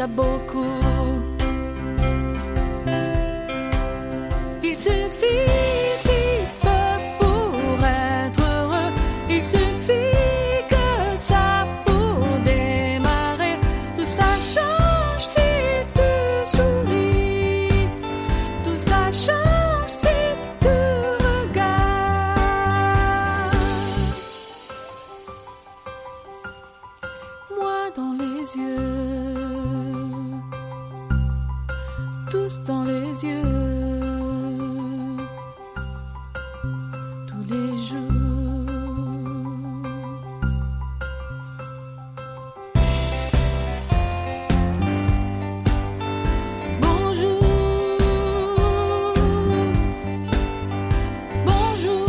déjà beaucoup. Il suffit si peu pour être heureux. Il suffit que ça pour démarrer. Tout ça change si tu souris. Tout ça change si tu regardes. Moi dans les yeux, tous dans les yeux, tous les jours. Bonjour, bonjour.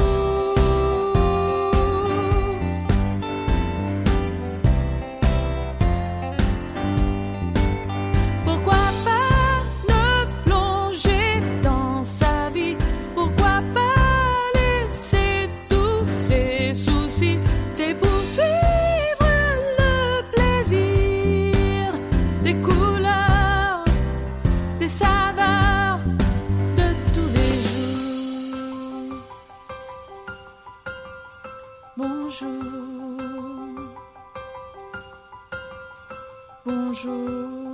Pourquoi pas ne plonger dans sa vie? Pourquoi pas laisser tous ses soucis? C'est poursuivre le plaisir des couleurs, des saveurs de tous les jours. Bonjour, bonjour.